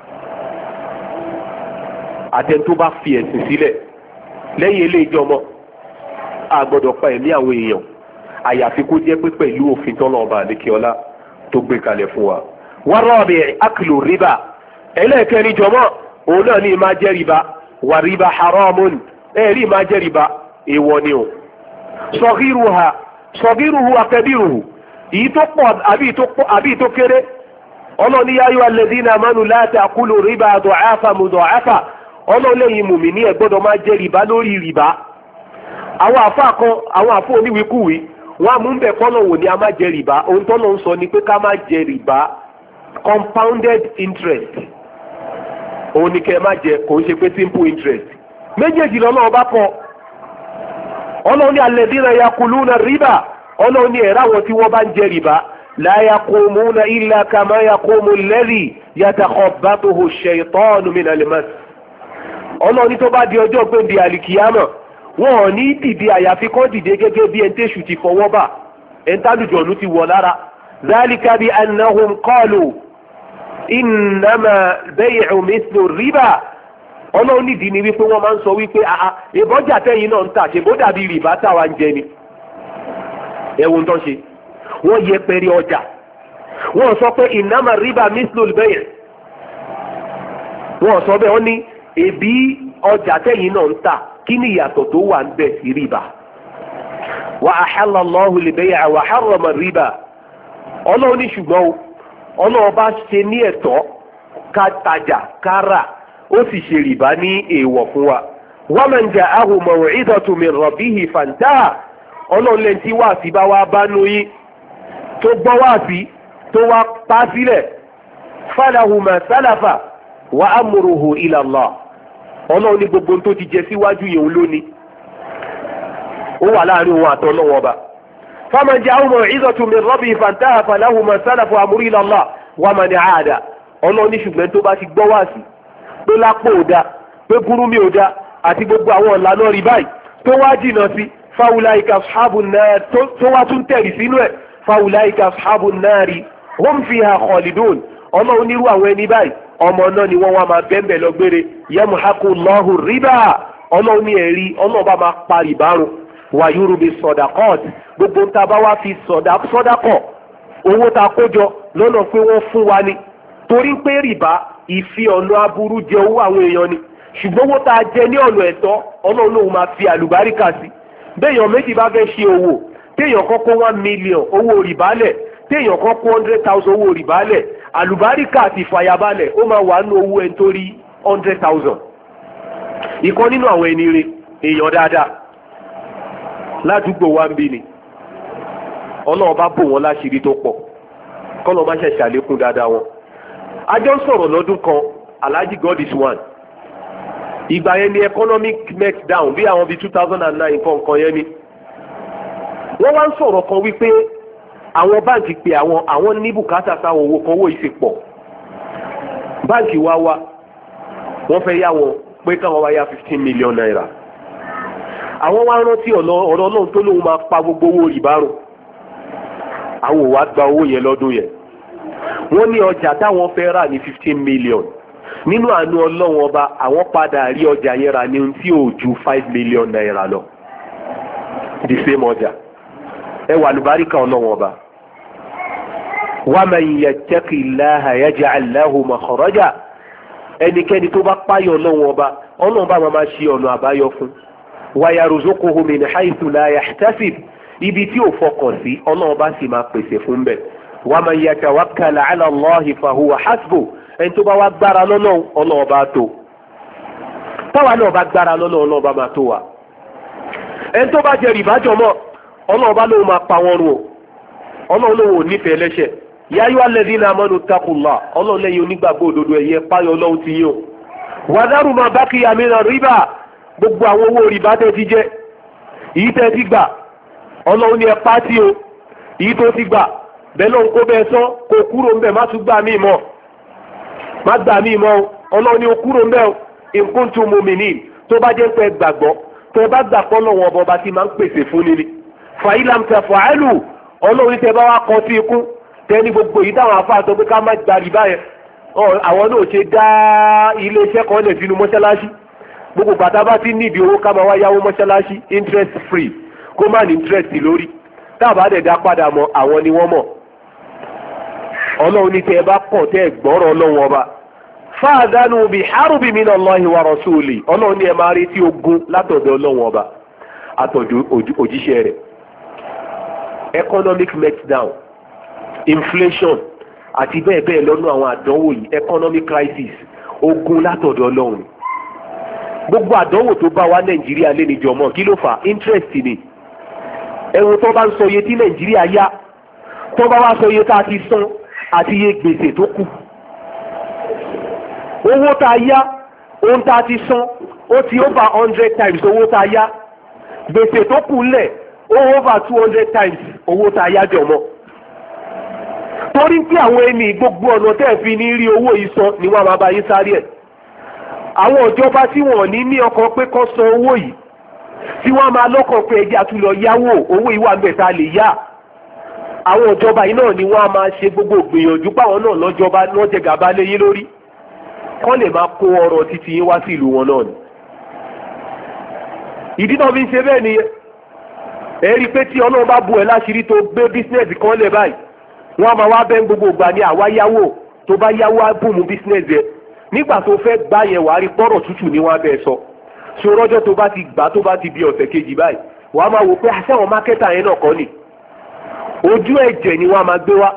àtẹni tó bá fi ẹ̀sìn sílẹ̀ lẹ́yìn ilé ìjọmọ́ a gbọ́dọ̀ pa ẹ̀mí àwọn èèyàn àyàfi kó jẹ́ pé pẹ̀lú òfin tọ́lọ̀ ọba àdékíọlá tó gbé kalẹ̀ fún wa. wárọ̀bì akìlò rìbá ẹlẹ́ẹ̀kẹ́rin jọmọ́ òun náà ní máa jẹ́ rìbá wà rìbá haramun ẹ̀rí máa jẹ́ rìbá èèwọ̀ ni o. sọ̀gírùhà sọ̀gírùhù akẹ́bírùhù èyí tó pọ̀ àbí tó kéré ọlọ́ni yá ayyuhal ladhina amanu la ta'kulu rìbá du'afa mudha'afa ọlọ́lẹ́yìn mùmíní ẹ̀ gbọ́dọ̀ máa jẹ́ rìbá lórí rìbá. àwọn àfa kan àwọn àfọ oníwèékúwèé wọn mú bẹ kọ́nà wò ní a máa jẹ rìbá ohun tọ́nà ń sọ ni pé ká máa jẹ rìbá compounded interest òun ni kẹ́ ẹ máa jẹ kò ń ṣe pé simple interest méjèèjì lọ́nà ọba kọ ọlọ́run ní alladhina yakuluna rìbá ọlọ́run ní ẹ̀rọ àwọn tí wọ́n bá ń jẹ rìbá la yaqumuna illa kama yaqumu alladhi yatakhabbathu ash-shaytanu minal mas ọlọ́run ní tó bá di ọjọ́ gbèǹde àlìkìyámọ̀ wọn ò ní dìde àyàfi kọ́ dìde gẹ́gẹ́ bí ẹni tẹ́sù ti fọwọ́ bà ẹni tálùjọ̀nù ti wọ̀ lára zálíkà bí annahum qalu innama bay'u mithlu riba ọlọ́run nídìí ni wípé wọ́n máa ń sọ wípé àà ìbọ́jà tẹ́yìn náà ń tà ṣe bó dàbí rìbá táwa ń jẹ ni ẹ̀wọ̀n tó ṣe wọ́n yẹ pẹ̀rẹ̀ ọjà wọ́n sọ pé innama riba mithlu bay' wọ́n sọ bẹ́ẹ̀ wọ́n ní èbí ọjà tẹ́yìn náà ń tà kí ni ìyàtọ̀ tó wà ń bẹ̀ sí rìbá wa ahalla Allahu al-bay'a wa harrama rìbá ọlọ́run ní ṣùgbọ́n ọlọ́run bá ṣe ní ẹ̀tọ́ ká tajà ká rà ó sì ṣe rìbá ní èèwọ̀ fún wa wa man ja'ahu maw'izatun min rabbihi fantaha ọlọ́run lẹ́yìn tí wáàsí bá wá bá nú yín tó gbọ́ wáàsí tó wá pa sílẹ̀ falahu ma salafa wa amruhu ila Allah ọlọ́run ní gbogbo tó ti jẹ síwájú yẹn lónìí ó wà láàrin òun àtọ́ lọ́wọ́ ọba faman ja'ahu maw'izatun min rabbihi fantaha falahu ma salafa wa amruhu ila Allah wa man 'ada ọlọ́run ní ṣùgbọ́n tó bá ti gbọ́ wáàsí pé lápò ò da pé gúrúmì ò da àti gbogbo àwọn ọ̀lànà rí báyìí tó wá jìnnà sí fáwùláìka ashabun nar tó wá tún tẹ̀rì sínú ẹ̀ fáwùláìka ashabun nari hum fiha khalidun ọlọ́run nírú àwọn ẹni báyìí ọmọ náà ni wọ́n wá máa bẹ́ẹ̀ lọ gbére yamhaqu Allahu riba ọlọ́run ní ẹ̀rí ọlọ́run bá máa pa rìbá run wa yurbi sadaqat gbogbo ń ta bá wá fi sọ́dákọ̀ owó ta kójọ lọ́nà pé wọ́n fún wa ni torí pé rìbá ìfi ọ̀nà aburú jẹ owó àwọn èèyàn ni ṣùgbọ́n owó tá a jẹ ní ọ̀nà ẹ̀tọ́ ọlọ́run lòun máa fi àlùbáríkà sí béèyàn méjì bá fẹ́ ṣe owó téèyàn kan kó one million owó rìbá lẹ̀ téèyàn kan kó hundred thousand owó rìbá lẹ̀ àlùbáríkà àti ìfàyàbalẹ̀ ó máa wà nínú owó ẹni tó rí hundred thousand. ìkan nínú àwọn ẹni rẹ̀ èèyàn dáadáa ládùúgbò wa ń bí ni ọlọ́run bá bò wọ́n láṣìírí tó pọ̀ kọ́lọ́ má ṣe ṣàlékún dáadáa wọn. a jọ ń sọ̀rọ̀ lọ́dún kan Alhaji God is one ìgbà yẹn ni economic meltdown bí àwọn bíi two thousand and nine nǹkan nǹkan yẹn ni wọ́n wá ń sọ̀rọ̀ kan wípé àwọn báǹkì pé àwọn àwọn ní bùkátà sáwọn owó kan owó yìí ti pọ̀ báǹkì wá wá wọ́n fẹ́ yá wọn pé káwọn wá yá fifteen million naira àwọn wá rántí ọ̀rọ̀ náà tó lóun máa pa gbogbo owó rìbárò àwọn ò wá gba owó yẹn lọ́dún yẹn wọ́n ní ọjà táwọn fẹ́ rà ní fifteen million nínú àánú ọlọ́run ọba àwọn padà rí ọjà yẹn rà ní ohun tí ò ju five million naira lọ the same ọjà ẹ wà lùbáríkà ọlọ́run ọba wa man yattaqillaha yaj'al lahu makhraja ẹnikẹ́ni tó bá páyọ̀ ọlọ́run ọba ọlọ́run bá máa ṣe ọ̀nà àbáyọ fún wa yarzuquhu min haythu la yahtasib ibi tí ò fọkàn sí ọlọ́run bá sì máa pèsè fún bẹ́ẹ̀ wa man yatawakkal 'ala Allahi fahuwa hasbuh ẹni tó bá wá gbára lọ́nà ọlọ́run bá tó táwa náà bá gbára lọ́nà ọlọ́run bá máa tó wa ẹni tó bá jẹ rìbá jọmọ́ ọlọ́run bá lóun máa pa wọn run o ọlọ́run lóun ò nífẹ̀ẹ́ lẹ́ṣẹ̀ ya ayyuhal ladhina amanu ttaqullah ọlọ́run lẹ́yìn onígbàgbọ́ òdodo ẹ̀yẹ páyọ ọlọ́run ti yín o wa dharu ma baqiya mina riba gbogbo àwọn owó rìbá tẹ́ ti jẹ èyí tẹ́ ti gbà ọlọ́run ní ẹ pátí o èyí tó ti gbà bẹ́ẹ̀ lóun kó bẹ́ẹ̀ sán kó kúrò ń bẹ̀ má tún gbà míì mọ́ má gbà míì mọ́ ọlọ́run ní o kúrò ń bẹ̀ in kuntum mu'minin tó bá jẹ́ pé gbàgbọ́ tẹ́ bá gbà pọ́ lọ́wọ́ ọba ọba tí máa ń pèsè fún ni ni fàyílàm taf'alu ọlọ́run tẹ́ bá wá kọ́ sí ikú tẹ́ ní gbogbo yìí táwọn afáàtọ́ pé ká má gba rìbá yẹn àwọn náà ṣe dá iléeṣẹ́ kan lẹ̀ sínú mọ́ṣáláṣí gbogbo bàtà bá ti nídìí owó ká máa wá yáwó mọ́ṣáláṣí interest free kó má ní interest lórí táàbà dẹ̀ dá padà mọ́ àwọn ni wọ́n mọ̀ ọlọ́run ní tẹ́ ẹ bá kọ̀ tẹ́ ẹ gbọ́rọ̀ ọlọ́run ọba fa'adhanu bi harbi minallahi wa rasuli ọlọ́run ní ẹ máa retí ogun látọ̀dọ̀ ọlọ́run ọba àtọ̀dọ̀ òjíṣẹ́ rẹ̀ economic meltdown inflation àti bẹ́ẹ̀ bẹ́ẹ̀ lọ́nà àwọn àdánwò yìí economic crisis ogun látọ̀dọ̀ ọlọ́run gbogbo àdánwò tó bá wa nàìjíríà lé níjọ mọ́ kí ló fà interest ni ẹ̀rù tó bá ń sọ iye tí nàìjíríà yá tó bá wá sọ iye tá a ti san àti iye gbèsè tó kù owó tá a yá ohun tá a ti san ó ti over hundred times owó tá a yá gbèsè tó kù ńlẹ̀ ó over two hundred times owó tá a yá jọ mọ́ torí pé àwọn ẹni gbogbo ọ̀nà tẹ́ fi ní rí owó yìí san ni wọ́n máa bá yín sáré ẹ̀ àwọn ìjọba tí wọ́n ní ní ọkàn pé kó san owó yìí tí wọ́n máa lọ́kàn pé ẹjẹ́ àtúlọ̀ yáwó owó yìí wà mẹ́ta lè yá àwọn ìjọba yìí náà ni wọ́n á máa ṣe gbogbo gbìyànjú páwọn náà lọ́jọba wọ́n jẹ gàba lé yín lórí kọ́ lè máa kó ọrọ̀ títí yín wá sí ìlú wọn náà ni. ìdí náà fi ń ṣe bẹ́ẹ̀ ni ẹ rí i pé tí ọlọ́run bá bu ẹ̀ láṣìírí tó gbé bísínẹ́sì kan lẹ̀ báyìí wọ́n á máa wá bẹ́ gbogbo ìgbà ní àwa yáwó tó bá yáwó á bùnmù bísínẹ́sì ẹ̀ nígbà tó fẹ́ gbá yẹn wàá rí pọ́rọ̀ tútù ní wọ́n á bẹ́ẹ̀ sọ ṣòrọ́jọ́ tó bá ti gbà tó bá ti bí ọ̀sẹ̀ kejì báyìí wàá máa wò pé àṣẹwọ̀n mákẹ́tà yẹn náà kọ́ ni ojú ẹ̀jẹ̀ ni wọ́n á máa gbé wá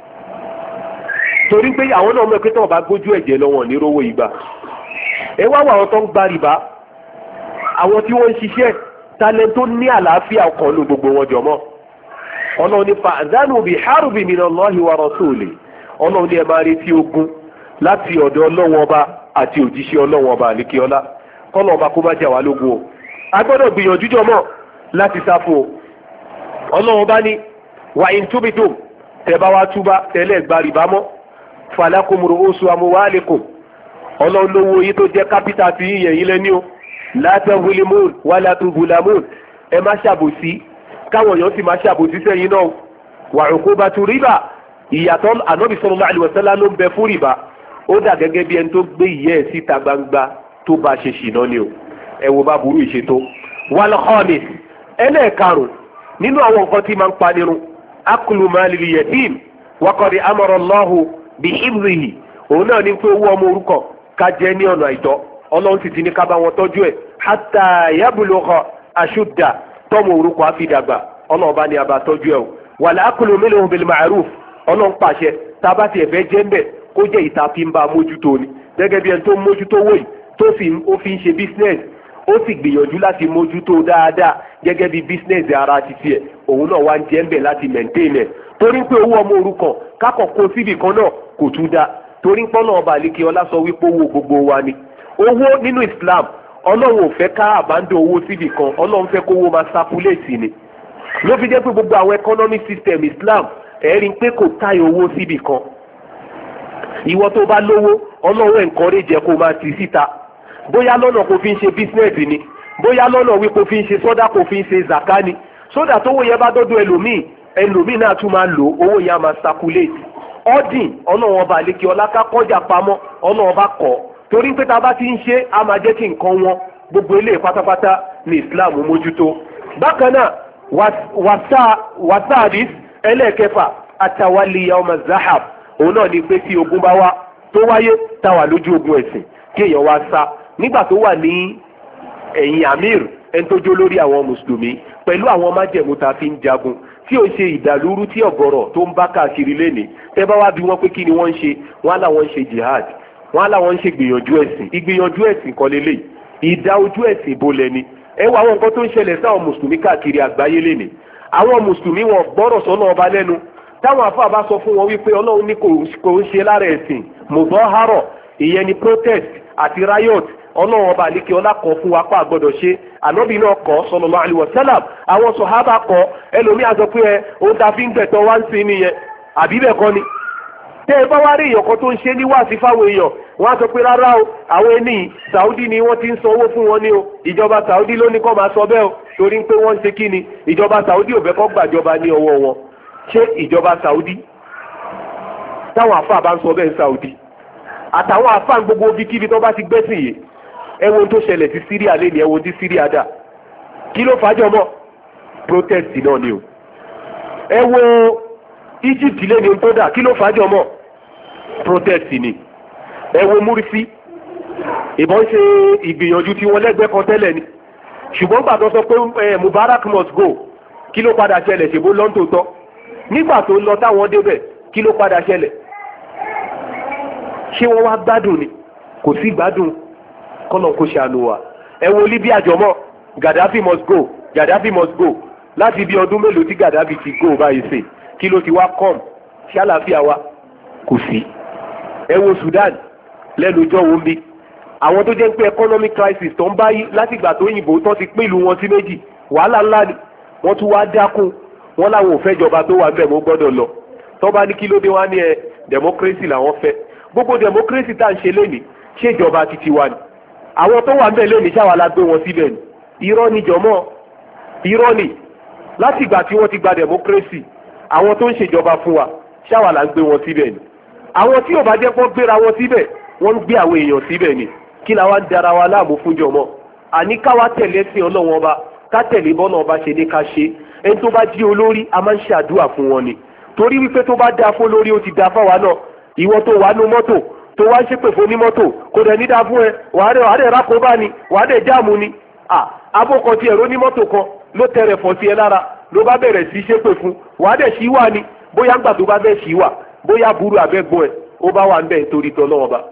torí pé àwọn náà mọ̀ pé tí wọ́n bá gbójú ẹ̀jẹ̀ lọ wọ́n ní rówó ìgbà ẹ wá wà àwọn tó ń gba rìbá àwọn tí wọ́n ń ṣiṣẹ́ talent tó ní àlàáfíà ọkàn ló gbogbo wọn jọ mọ́ ọlọ́run ní fa'adhanu bi harbi minallahi wa rasuli ọlọ́run ní ẹ máa retí ogun láti ọ̀dọ̀ ọlọ́wọ́n ọba àti òjíṣẹ́ ọlọ́wọ́n ọba àlékiọlá kọ́lọ̀ ọba kó má jà wá lógun o a gbọ́dọ̀ gbìyànjú jọ mọ́ láti sá fún o ọlọ́run ọba ní wa in tubitum tẹ́ bá wá túbá tẹ́lẹ̀ gba rìbá mọ́ falakum ru'usu amwalikum ọlọ́run lówó yìí tó jẹ́ kápítà ti yíyẹn yín lẹ́ni o la tazlimun wala tuzlamun ẹ má ṣàbòsí káwọn èèyàn sì máa ṣàbòsí sẹ́yìn náà wa uqubatu riba ìyàtọ̀ ànábì sallallahu alaihi wasallam ló ń bẹ fún rìbá ó dà gẹ́gẹ́ bí ẹni tó gbé ìyẹ́ ẹ̀ síta gbangba tó bá ṣe ṣìnà ni o ẹ wo bá burú ìṣètò wal khamis ẹlẹ́ẹ̀karùn nínú àwọn nǹkan tí máa ń pa nírun aklu malil yatim wa qad amara Allahu bi hifzihi òun náà ní pé owó ọmọ orúkọ ká jẹ ní ọ̀nà àìtọ́ ọlọ́run sì ti ní ká bá wọn tọ́jú ẹ̀ hatta yablugha ashudda tọ́mọ orúkọ àfidàgbà ọlọ́run bá ní abá tọ́jú ẹ̀ o wal aklu minhu bil ma'ruf ọlọ́run pàṣẹ tá a bá tiẹ̀ fẹ́ jẹ́ ń bẹ̀ kó jẹ́ ìta fi ń bá a mójútó ni gẹ́gẹ́ bí ẹni tó mójútó wò yìí tó fi ó fi ń ṣe business ó sì gbìyànjú láti mójútó dáadáa gẹ́gẹ́ bí business ara ti tiẹ̀ òun náà wá ń jẹ́ ń bẹ̀ láti maintain ẹ̀ torí pé owó ọmọ òrukàn kákọ̀ kó síbì kan náà kò tún da torí pọ́nà ọba àlekè ọlá sọ wípé owó gbogbo wa ni owó nínú Islam ọlọ́run ò fẹ́ ká àbándò owó síbì kan ọlọ́run fẹ́ kówó máa circulate ni ló fi jẹ́ pé gbogbo àwọn economic system Islam ẹ̀rín pé kò táyà owó síbì kan ìwọ tó bá lówó ọlọ́run encourage jẹ́ kó máa ti síta bóyá lọ́nà kò fi ń ṣe business ni bóyá lọ́nà wípé kò fi ń ṣe sọ́dá kò fi ń ṣe zaka ni sódà tówó yẹn bá dọ́dọ̀ ẹlòmíì ẹlòmíì náà tún máa lò owó yẹn á máa circulate ọ́dìn ọlọ́run ọba àlekè ọláká kọjá pamọ́ ọlọ́run ọba kọ́ torí pé tá a bá ti ń ṣe á máa jẹ́ kí nǹkan wọn gbogbo ilé pátápátá ní Islam mójútó bákan náà wàsáàdì ẹlẹ́ẹ̀kẹfà àtàwálì ọmọ zahab òun náà ni pé tí ogun bá wá tó wáyé táwà lójú ogun ẹ̀sìn kí èèyàn wá sá nígbà tó wà ní ẹ̀yìn amir ẹni tó jó lórí àwọn mùsùlùmí pẹ̀lú àwọn májẹ̀mú tá a fi ń jagun tí ó ṣe ìdàlúrú tí ọ̀gọ̀rọ̀ tó ń bá káàkiri lénìí tẹ́ bá wá bí wọ́n pé kí ni wọ́n ń ṣe wọ́n á láwọn ń ṣe jihad wọ́n á láwọn ń ṣe gbìyànjú ẹ̀sìn ìgbìyànjú ẹ̀sìn kan lélẹ̀ ìdá ojú ẹ̀sìn bolẹ̀ ni ẹ wá àwọn nǹkan tó ń ṣẹlẹ̀ sáwọn mùsùlùmí káàkiri àgbáyé lénìí àwọn mùsùlùmí wọn gbọ́rọ̀ sọ́nà ọba lẹ́nu táwọn àfáà bá sọ fún wọn wípé ọlọ́run ní kò ń ṣe lára ẹ̀sìn mùbọ́hárọ̀ ìyẹn ni protest àti riot ọlọ́run ọba àlékè ọlá kọ̀ fún wa pa àgbọ̀dọ̀ ṣe ànábì náà kọ̀ sallallahu alaihi wasallam àwọn sọ̀hábà kọ̀ ẹlòmíà sọ pé ẹ ó ta fi ń gbẹ̀tọ̀ wá ń sin nìyẹn àbí bẹ́ẹ̀ kọ́ ni tẹ́ ẹ bá wá rí èèyàn kan tó ń ṣe ní wáàsí fáwọn èèyàn wọ́n á sọ pé rárá o àwọn ẹni Saudi ni wọ́n ti ń san owó fún wọn ní o ìjọba Saudi ló ní kó máa sọ bẹ́ẹ̀ o torí pé wọ́n ń ṣe kí ni ìjọba Saudi ò fẹ́ kó gbàjọba ní ọwọ́ wọn. ṣé ìjọba Saudi táwọn àfáà bá ń sọ bẹ́ẹ̀ Saudi àtàwọn àfáà gbogbo ibikíbi tó bá ti gbẹ́sìn yìí ẹ wo tó ṣẹlẹ̀ sí Syria lẹ́nu ẹ wo tí Syria dà kí ló fàájọ mọ́ protest náà ni o ẹ wo Egypt lẹ́nu tó dà kí ló fàájọ mọ́ protest ni ẹ wo Mursi ìbọn ṣe ìgbìyànjú tí wọ́n lẹ́gbẹ́ kan tẹ́lẹ̀ ni ṣùgbọ́n gbà tó sọ pé Mubarak must go kí ló padà ṣẹlẹ̀ ṣèbó lọ́ńtò tọ́ nígbà tó lọ táwọn débẹ̀ kí ló padà ṣẹlẹ̀ ṣé wọ́n wá gbádùn ni kò sí gbádùn kọ́nà kó ṣàánú wa ẹ wo Libya jọmọ́ Gaddafi must go Gaddafi must go láti bí ọdún mélòó tí Gaddafi ti go báyìí sè kí ló ti wá kọ́m ṣé àlàáfíà wa kò sí ẹ wo Sudan lẹ́nu ọjọ́ wo ń bí àwọn tó jẹ́ pé economic crisis tó ń báyìí látìgbà tó yìnbó tó ti pín ìlú wọn sí méjì wàhálà ńlá ni wọ́n tún wá dákún wọ́n láwọn ò fẹ́ jọba tó wà bẹ́ẹ̀ mo gbọ́dọ̀ lọ tó bá ní kí ló dé wá ní ẹ democracy làwọn fẹ́ gbogbo democracy tá à ń ṣe lénìí ṣé ìjọba titi wa ni àwọn tó wà bẹ́ẹ̀ lénìí ṣáwa la gbé wọn síbẹ̀ ni irọ́ ni jọmọ́ irọ́ ni látìgbà tí wọ́n ti gba democracy àwọn tó ń ṣèjọba fún wa ṣáwa la gbé wọn síbẹ̀ ni àwọn tí ò bá jẹ́ pọ́ gbéra wọn síbẹ̀ wọ́n ń gbé àwọn èèyàn síbẹ̀ ni kí la wá ń dara wa láàmú fún jọmọ́ àní ká wá tẹ̀lé sí ọlọ́wọ́n ọba ká tẹ̀lé bọ́nà ọba ṣe ní ká ṣe ẹni tó bá jí olórí a máa ń ṣàdúrà fún wọn ni torí wípé tó bá dáa fún olórí ó ti dáa fáwa náà ìwọ tó wà nú mọ́tò tó wá ń ṣépè fún onímọ́tò kò dẹ̀ ní dáa fún ẹ wàá dẹ̀ wàá dẹ̀ rákòóbá ni wàá dẹ̀ jáàmù ni à abókan ti ẹ̀rọ onímọ́tò kan ló tẹrẹ̀ fọ́ sí ẹ lára ló bá bẹ̀rẹ̀ sí ṣépè fún wàá dẹ̀ ṣí wà ni bóyá ńgbà tó bá bẹ̀ ṣí wà bóyá burú àbẹ́gbọ́n ẹ̀ ó bá wà ń bẹ̀ torí tọ́ lọ́wọ́ bá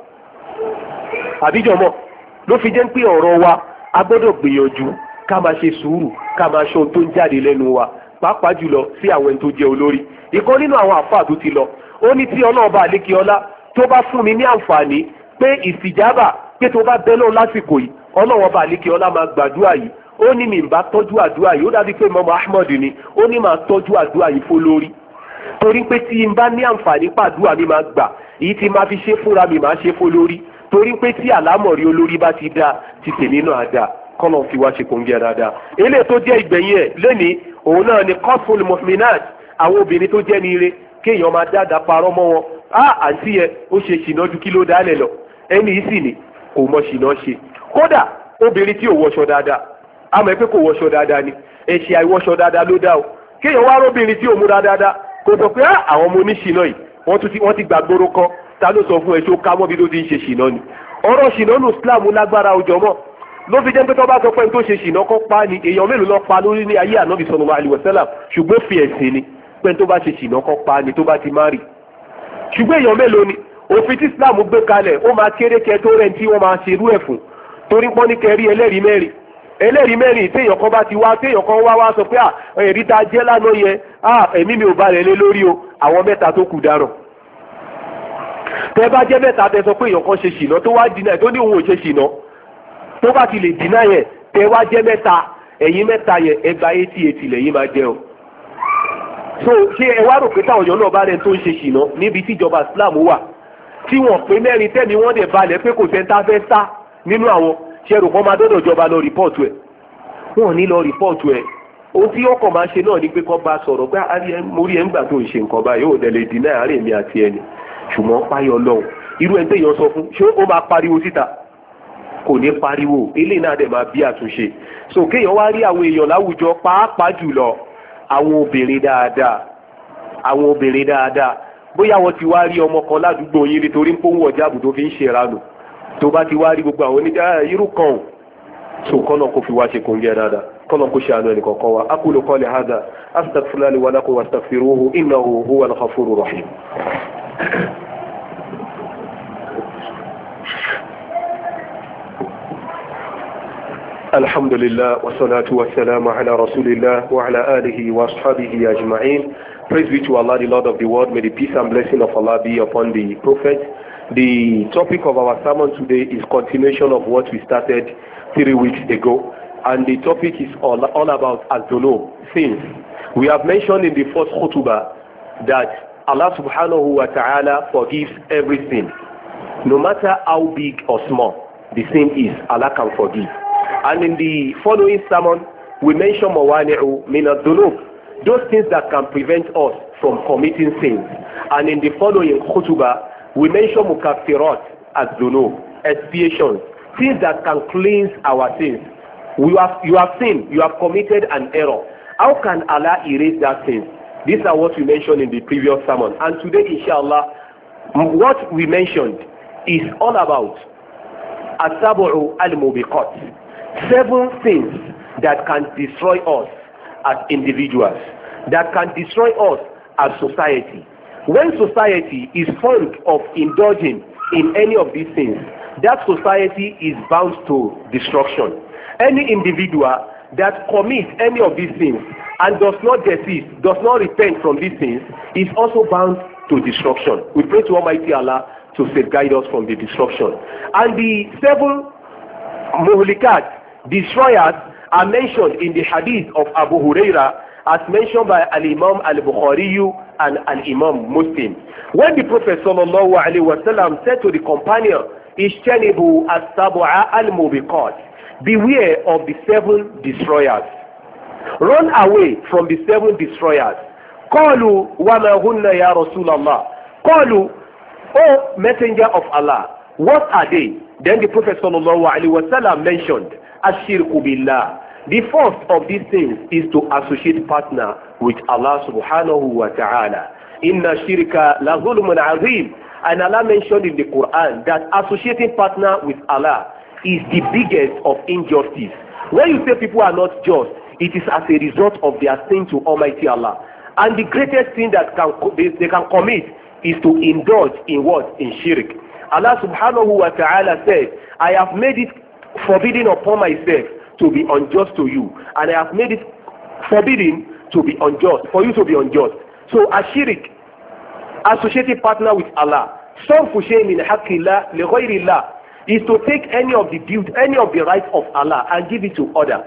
àbíjọmọ́ ló fi jẹ́ pé ọ̀rọ̀ wa a gbọ́dọ̀ gbìyànjú ká máa ṣe sùúrù ká máa ṣe ohun tó ń jáde lẹ́nu wa pàápàá jùlọ sí àwọn ẹni tó jẹ́ olórí ìkan nínú àwọn àfáà tó ti lọ ó ní tí ọlọ́ọ̀bá àlékiọlá tó bá fún mi ní àǹfààní pé ìsìjábà pé tó bá bẹ́ lọ́wọ́ lásìkò yìí ọlọ́ọ̀bá àlékiọlá máa gbàdúrà yìí ó ní mi bá tọ́jú àdúrà yìí ó dàbí pé mọ́mọ́ Ahmad ni ó ní máa tọ́jú àdúrà yìí fún lórí torí pé tí n bá ní àǹfààní pàdúrà mi máa gbà èyí tí máa fi ṣe fúnra mi máa ṣe fún lórí torí pé tí àlámọ̀rí olórí bá ti dá ti tèmi náà dá kọ́nà fi wá ṣe kò ń gẹ́ dáadáa eléyìí tó jẹ́ ìgbẹ̀yìn ẹ̀ lẹ́ni òun náà ni kọ́sùn mọ̀fìnàt àwọn obìnrin tó jẹ́ ní ire kéèyàn máa dáadáa parọ́ mọ́ wọn á àǹtí ẹ ó ṣe ṣìnà ju kí ló dálẹ̀ lọ ẹni yìí sì ni kò mọ ṣìnà ṣe kódà obìnrin tí ò wọṣọ dáadáa àmọ́ ẹ pé kò wọṣọ dáadáa ni ẹ̀ṣẹ̀ àìwọṣọ dáadáa ló dá o kéèyàn wá róbìnrin tí ò múra dáadáa kò sọ pé àwọn ọmọ oníṣìnà yìí wọ́n ti gbàgbóró kan ta ló sọ fún ẹ tó ká mọ́ bí ló ti ń ṣe ṣìnà ni ọ̀rọ̀ ṣìnà nù Islam lágbára ọjọ́ mọ́ ló fi jẹ́ pé tó bá sọ pé tó ṣe ṣìnà kọ́ pa ni èèyàn mélòó lọ pa lórí ní ayé ànábì sallallahu alaihi wasallam ṣùgbọ́n fi ẹ̀sìn ni pé tó bá ṣe ṣìnà kọ́ pa ni tó bá ti má rì ṣùgbọ́n èèyàn mélòó ni òfin tí Islam gbé kalẹ̀ ó máa kéré kẹ tó rẹ̀ tí wọ́n máa ṣe irú ẹ̀ fún torí pọ́n ní kẹrí ẹlẹ́rìí mẹ́rin ẹlẹ́rìí mẹ́rin téèyàn kan bá ti wá téèyàn kan wá wá sọ pé ẹ̀rí tá a jẹ́ lánàá yẹn ẹ̀mí mi ò balẹ̀ lé lórí o àwọn mẹ́ta tó kù dáràn tẹ bá jẹ́ mẹ́ta tẹ sọ pé èèyàn kan ṣe ṣìnà tó wá dínà tó ní òun ò ṣe ṣìnà tó bá ti lè dínà yẹn tẹ wá jẹ́ mẹ́ta ẹ̀yin mẹ́ta yẹn ẹgbàá eighty eighty lẹ́yìn máa jẹ́ o. so ṣé ẹ wá rò pé táwọn èèyàn náà bá rẹ tó ń ṣe ṣìnà níbi tí ìjọba Islam wà tí wọ́n pé mẹ́rin tẹ́mi wọ́n dẹ̀ balẹ̀ pé kò sẹ́ńtà fẹ́ sá nínú àwọn ṣe rò kọ́ máa dọ́dọ̀ ìjọba lọ rìpọ́ọ̀tù ẹ̀ wọ́n ní lọ rìpọ́ọ̀tù ẹ̀ ohun tí ọkọ̀ máa ṣe náà ni pé kọ́ bá sọ̀rọ̀ pé mo rí ẹ̀ ń gbà tó ń ṣe nǹkan báyìí ó dẹ̀ lè dínà àárẹ̀ mi àti ẹni ṣùgbọ́n páyọ̀ lọ́hùn irú ẹni téèyàn sọ fún ṣé ó máa pariwo síta kò ní pariwo eléyìí náà dẹ̀ máa bí àtúnṣe so kéèyàn wá rí àwọn èèyàn láwùjọ pàápàá jùlọ àwọn obìnrin dáadáa àwọn obìnrin dáadáa bóyá wọ́n ti wá rí ọmọ kan ládùúgbò yín nítorí ń pòun ọ̀jáàbù tó fi ń ṣe ìranù tó bá ti wá rí gbogbo àwọn oníjà irú kan ò so kọ́nà kó fi wá ṣe kóńgẹ́ dáadáa kọ́nà kó ṣe àánú ẹnì kọ̀ọ̀kan wa aqulu qawli hadha astaghfirullaha li wa lakum wastaghfiruhu innahu huwal ghafurur rahim. الحمد لله والصلاة والسلام على رسول الله وعلى آله وصحبه أجمعين. Praise be to Allah, the Lord of the world. May the peace and blessing of Allah be upon the Prophet. The topic of our sermon today is continuation of what we started three weeks ago. And the topic is all, all about az-dhunub, sins. We have mentioned in the first khutbah that Allah subhanahu wa ta'ala forgives every sin. No matter how big or small the sin is, Allah can forgive. And in the following sermon, we mention mawani'u min ad-dunub, those things that can prevent us from committing sins. And in the following khutbah, we mention mukaffirat az-dunub, expiations, things that can cleanse our sins. You have, you have sinned, you have committed an error. How can Allah erase that sin? These are what we mentioned in the previous sermon. And today, inshallah, what we mentioned is all about as-sab'u al-mubiqat, seven things that can destroy us as individuals, that can destroy us as society. When society is fond of indulging in any of these things, that society is bound to destruction. Any individual that commits any of these things and does not desist, does not repent from these things, is also bound to destruction. We pray to Almighty Allah to safeguard us from the destruction. And the seven muhlikat, destroyers, are mentioned in the hadith of Abu Huraira, as mentioned by Al-Imam Al-Bukhari and Al-Imam Muslim. When the Prophet sallallahu alaihi wasallam said to the companion, Ishtanibu as-sab'a al-mubiqat, beware of the seven destroyers. Run away from the seven destroyers. Qalu wa ma hunna ya Rasulallah. Qalu, O Messenger of Allah, what are they? Then the Prophet sallallahu alaihi wasallam mentioned ashirku billah. The first of these things is to associate partner with Allah subhanahu wa ta'ala. Inna shirka la zulmun azim. And Allah mentioned in the Quran that associating partner with Allah is the biggest of injustice. When you say people are not just, it is as a result of their sin to Almighty Allah. And the greatest sin that can, they, they can commit is to indulge in what? In shirk. Allah subhanahu wa ta'ala said, I have made it forbidden upon myself to be unjust to you, and I have made it forbidden to be unjust, for you to be unjust. So ashirk, associated partner with Allah, sarfu shay'in min haqqillah li ghayrillah, is to take any of the duty, any of the rights of Allah and give it to other.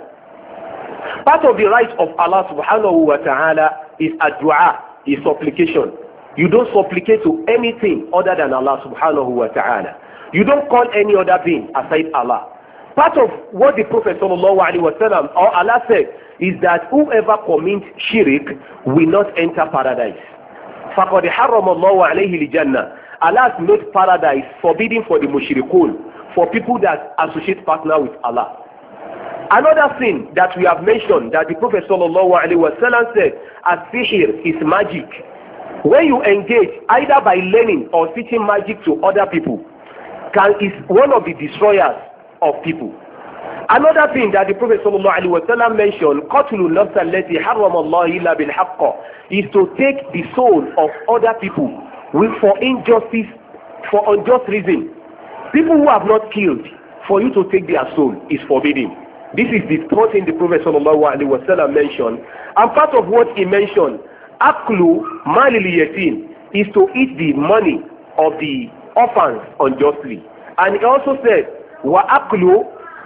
Part of the rights of Allah subhanahu wa ta'ala is ad-du'a, is supplication. You don't supplicate to anything other than Allah subhanahu wa ta'ala. You don't call any other being aside Allah. Part of what the Prophet sallallahu alaihi wasallam or Allah said is that whoever commits shirk will not enter paradise. فَقَدْ حَرَّمَ اللَّهُ عَلَيْهِ الْجَنَّةِ. Allah has made paradise forbidden for the mushrikun, for people that associate partner with Allah. Another thing that we have mentioned that the Prophet sallallahu alaihi wasallam said, as-sihr is magic. When you engage either by learning or teaching magic to other people, can is one of the destroyers of people. Another thing that the Prophet sallallahu alaihi wasallam mentioned, qatlu nafs allati harrama Allah illa bil haqq, is to take the soul of other people with for injustice, for unjust reason. People who have not killed, for you to take their soul is forbidden. This is the third thing the Prophet sallallahu alaihi wasallam mentioned. And part of what he mentioned, aklu malil yatim, is to eat the money of the orphans unjustly. And he also said, wa aklu,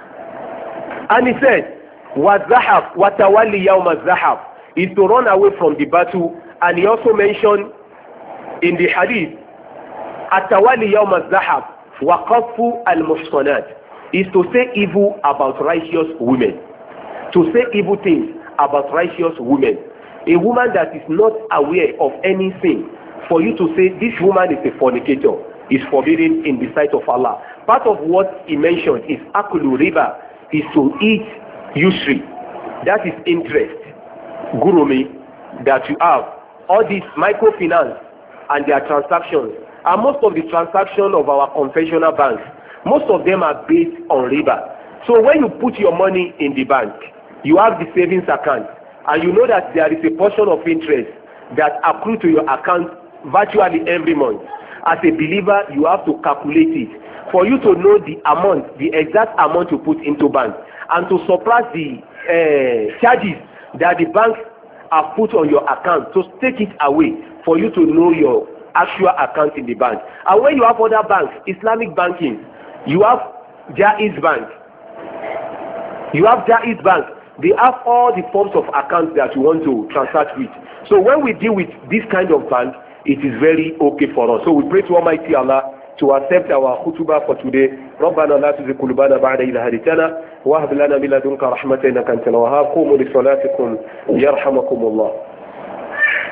and he said, wa zahab wa tawalli yawm az-zahab, is to run away from the battle. And he also mentioned in the hadith, at-tawalli yawm az-zahab wa qaffu al-muhsanat, is to say evil about righteous women, to say evil things about righteous women. A woman that is not aware of anything, for you to say this woman is a fornicator, is forbidden in the sight of Allah. Part of what he mentioned is akulu riba, is to eat usury, that is interest, gurumi, that you have. All these microfinance and their transactions, and most of the transactions of our conventional banks, most of them are based on riba. So when you put your money in the bank, you have the savings account, and you know that there is a portion of interest that accrue to your account virtually every month. As a believer, you have to calculate it for you to know the amount, the exact amount you put into bank, and to surpass the uh, charges that the bank have put on your account, to take it away for you to know your actual account in the bank. And when you have other banks, Islamic banking, you have Jaiz Bank, you have Jaiz Bank, they have all the forms of accounts that you want to transact with. So when we deal with this kind of bank, it is very okay for us. So we pray to Almighty Allah to accept our khutbah for today. ربنا لا تزغ قلوبنا بعد إذ هديتنا وهب لنا من لدنك رحمة إنك أنت الوهاب. قوموا لصلاتكم يرحمكم الله.